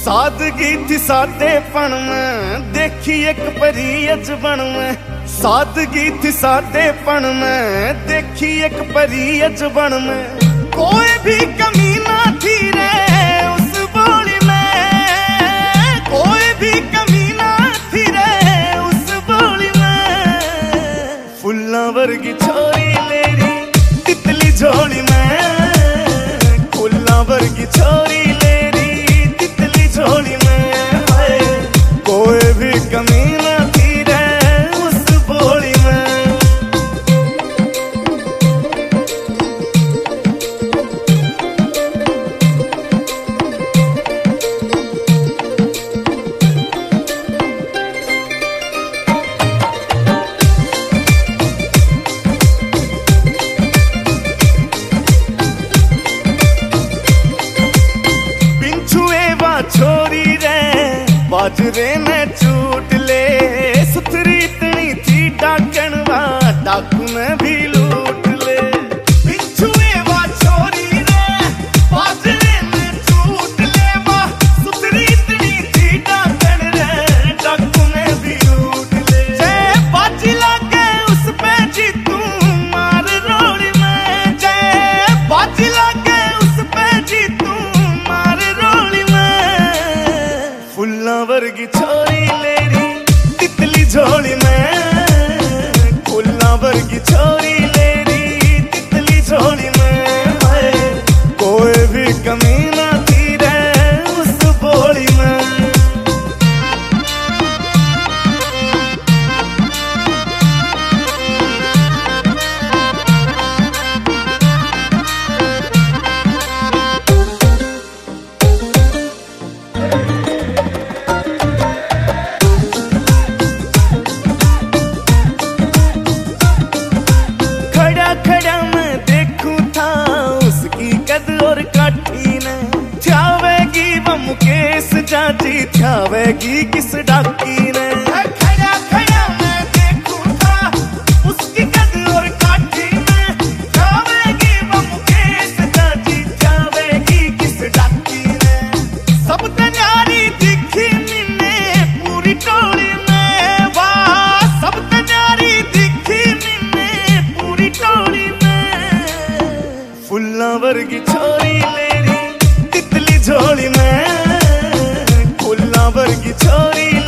सादगी थी सादेपन में, देखी एक परी अजबन में। सादगी थी सादेपन में, देखी एक परी अजबन में। कोई भी कमी ना थी रे उस बोली में, कोई भी कमी ना थी रे उस बोली में। फुल्ला वर्गी छोरी मेरी तितली झोली में, फुल्ला वर्गी छोरी मेरी तितली झोली में। कोई भी कमी ना थी रे उस बोली में। छोरी रे बाजरे में चूट ले, सुथरी इतनी थी डाकणवा डाकू में भी लूट ले। बिच्छुए वा छोरी रे बाजरे में चूट ले, वा सुथरी इतनी थी डाकण रे डाकू में भी लूट ले। जय बाजी लागे उस पे जीतू मार रोड़ी में, जय बाजी लागे उस पे जीतू मार रोड़ी में। फुल्ला वर्गी छोरी मेरी तितली झोली में, फुल्ला वर्गी छोरी मेरी तितली झोली में। कोई भी कमी ना थी रे उस बोली में। और काठी ने थ्यावेगी वो मुकेश जाजी, थ्यावेगी किस डाकी ने। खड़ा खड़ा मैं देखूं था उसकी कद और काठी में, थ्यावेगी वो मुकेश जाजी, थ्यावेगी किस डाकी ने। सब तन्यारी दिखी मिने पूरी टोली में, वाह सब तन्यारी दिखी मिने पूरी टोली में। फुल्ला वर्गी छोरी मेरी तितली झोली में, फुल्ला वर्गी छोरी